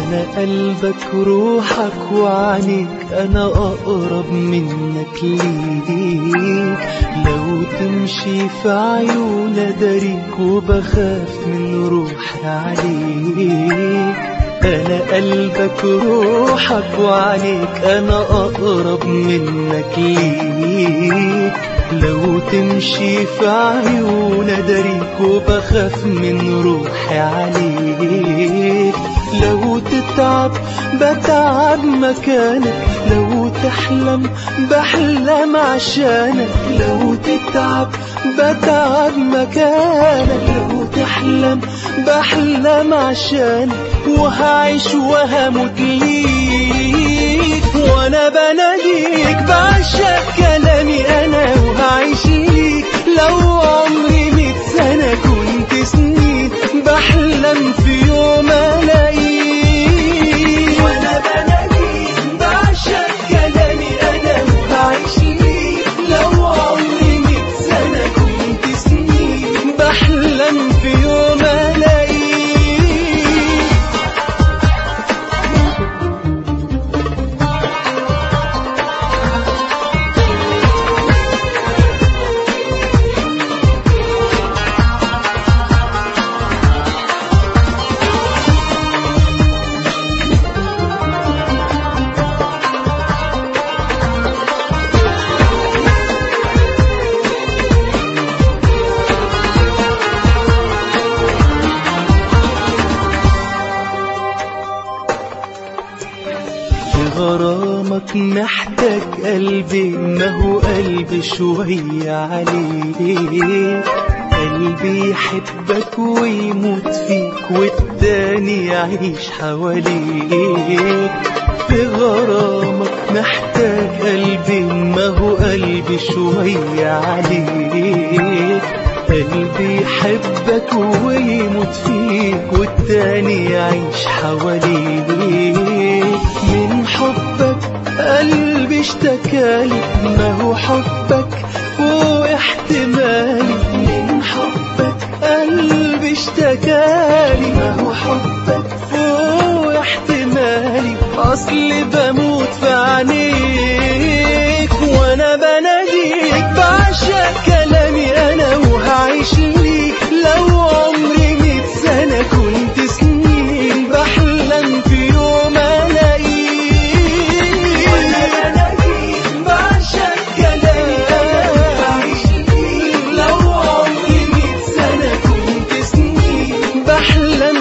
أنا قلبك روحك وعنيك، أنا أقرب منك ليك. لو تمشي في عيون أداريك وبخاف من روحي عليك. أنا قلبك روحك وعنيك، أنا أقرب منك ليك. لو تمشي في عيون أداريك وبخاف من روحي عليك. لو تتعب بتعب مكانك، لو تحلم بحلم عشانك. لو تتعب بتعب مكانك، لو تحلم بحلم عشانك. وهعيش وهموت ليك، وانا بناديك بعشق كلامي انا وهعيش ليك. لو عمري 100 سنة كنت سنين بحلم في يوم الاقيك. وانا بناديك بعشق كلامي انا وهعيش ليك. لو عمري 100 سنة كنت سنين بحلم في يوم الاقيك. غرامك محتاج قلبي، ما هو قلبي شوية عليك. قلبي يحبك ويموت فيك والتاني يعيش حواليك. في غرامك محتاج قلبي، ما هو قلبي شوية عليك. قلبي يحبك ويموت فيك والتاني يعيش حواليك. من حبك قلبي اشتكالي، ما هو حبك فوق احتمالي. من حبك قلبي اشتكالي، ما هو حبك فوق احتمالي. اصلي بموت في عينيك، وانا بناديك بعشق كلامي انا وهعيش ليك. لو عمري 100 سنة كنت سنين بحلم في يوم الاقيك. وانا بناديك بعشق كلامي انا وهعيش ليك. لو عمري 100 سنة كنت سنين بحلم